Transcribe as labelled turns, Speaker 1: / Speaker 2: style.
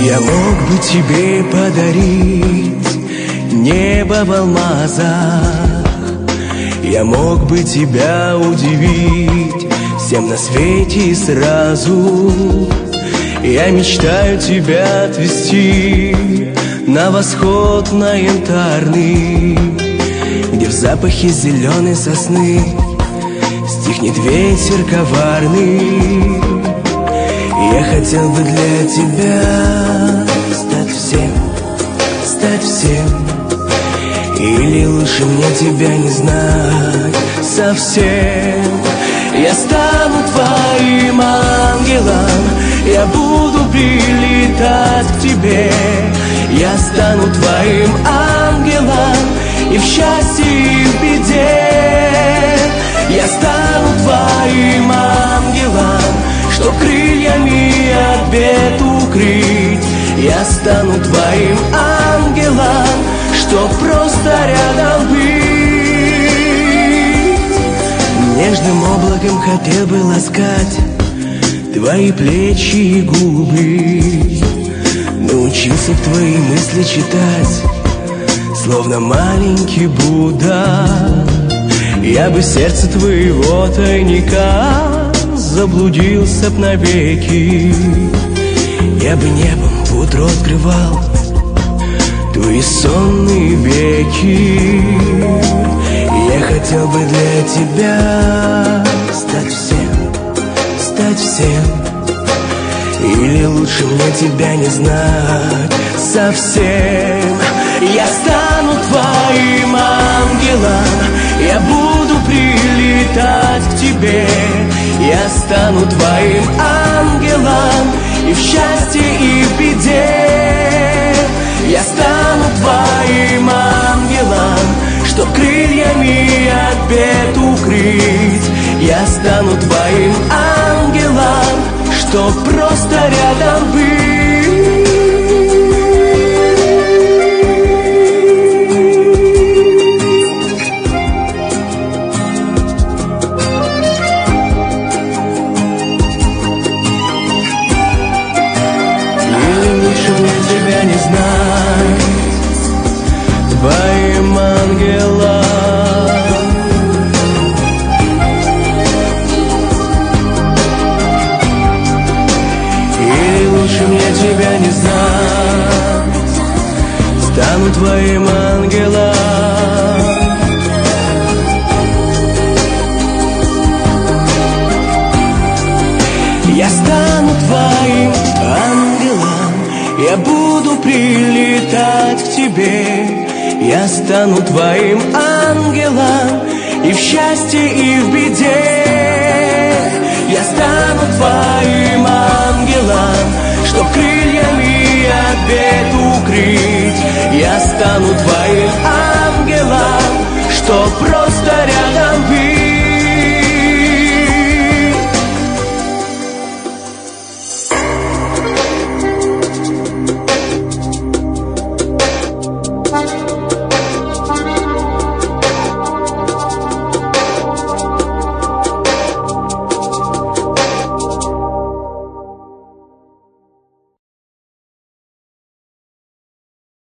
Speaker 1: Я мог бы тебе подарить небо в алмазах, я мог бы тебя удивить всем на свете сразу. Я мечтаю тебя отвезти на восход, на янтарный, где в запахе зеленой сосны стихнет ветер коварный. Я хотел бы для тебя стать всем, или лучше мне тебя не знать совсем. Я стану твоим ангелом, я буду прилетать к тебе. Я стану твоим ангелом и в счастье, и в беде. Я стану твоим ангелом, чтоб крыльями от бед укрыть. Я стану твоим ангелом, чтоб просто рядом быть. Нежным облаком хотел бы ласкать твои плечи и губы. Научился в твои мысли читать, словно маленький Будда. Я бы сердце твоего тайника заблудился б навеки. Я бы небом в утро открывал твои сонные веки. Я хотел бы для тебя стать всем, или лучше мне тебя не знать совсем. Я стану твоим ангелом, я буду прилетать к тебе. Я стану твоим ангелом и в счастье, и в беде. Я стану твоим ангелом, чтоб крыльями от бед укрыть. Я стану твоим ангелом, чтоб просто рядом быть. Тебя не знать твоим ангелом. Или лучше мне тебя не знать, стану твоим ангелом. Я стану твоим ангелом, я буду прилетать к тебе. Я стану твоим ангелом и в счастье, и в беде. Я стану твоим ангелом, чтоб крыльями от бед укрыть. Я стану твоим ангелом, чтоб просто рядом быть.